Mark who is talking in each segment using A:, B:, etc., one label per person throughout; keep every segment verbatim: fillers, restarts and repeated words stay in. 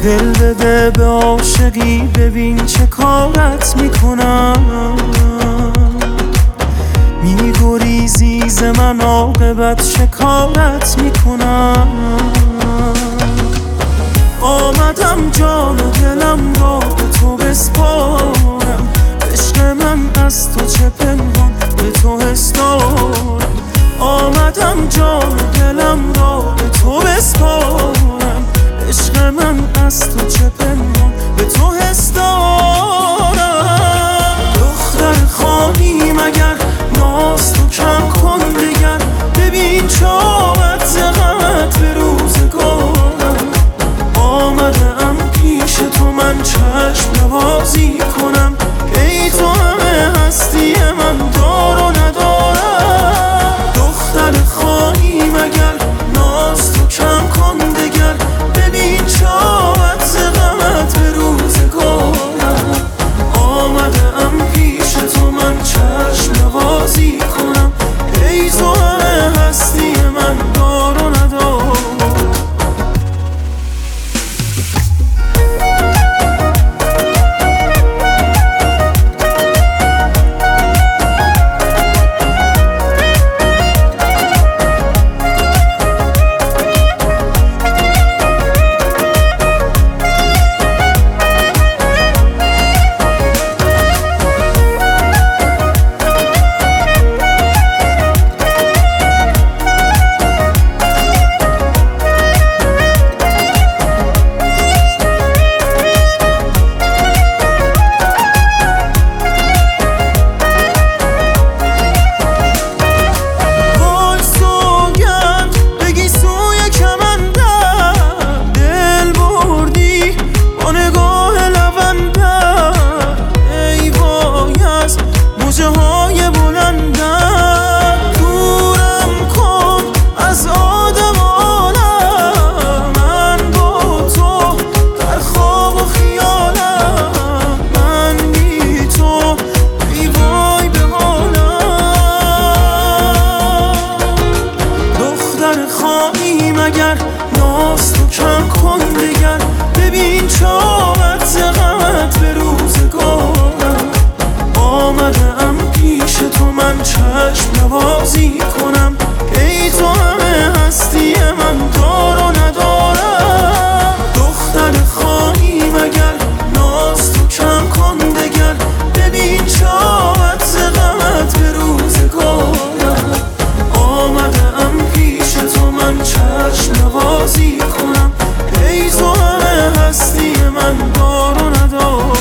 A: دل بده به عاشقی، ببین چه کارت میکنم. میگریزی ز من، عاقبت شکارت میکنم. آمدم جان و دلم را به تو بسپارم، عشق من از تو چه پنهان به تو حس دارم. آمدم جان و دلم را به تو بسپارم، عشق من از تو چه پنهان به تو حس دارم. دختر خواهی مگر ناز تو کم کن دگر، ببین چاوت ز غمت به روزگارم. آمدم پیش تو من چشم نوازی کنم، ای تو همه هستی من دار و ندارم. دختر خواهی مگر ناز تو کم کن دگر، ببین چاوت ز غمت به روزگارم. آمدم پیش تو من چشم نوازی کنم، ای تو همه هستی من دار و ندارم. خواهی مگر ناز تو کم کن دگر، ببین چاوت ز غمت به روزگارم. آمدم پیش تو من چشم نوازی کنم، ای تو همه هستی من دار و ندارم. دختر خواهی مگر ناز تو کم کن دگر، ببین چاوت ز غمت به روزگارم. آمدم پیش تو من چشم نوازی کنم، ای تو همه هستی من دار و ندارم.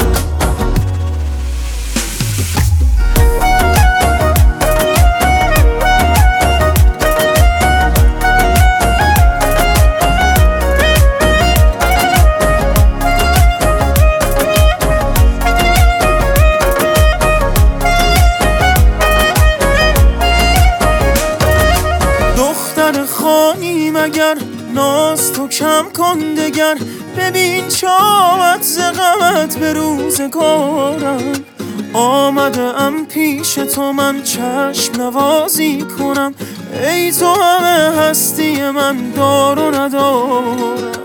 A: دختر خواهی مگر ناز تو کم کن دگر، ببین چاوت ز غمت به روزگارم. آمدم پیش تو من چشم نوازی کنم، ای تو همه هستی من دار و ندارم.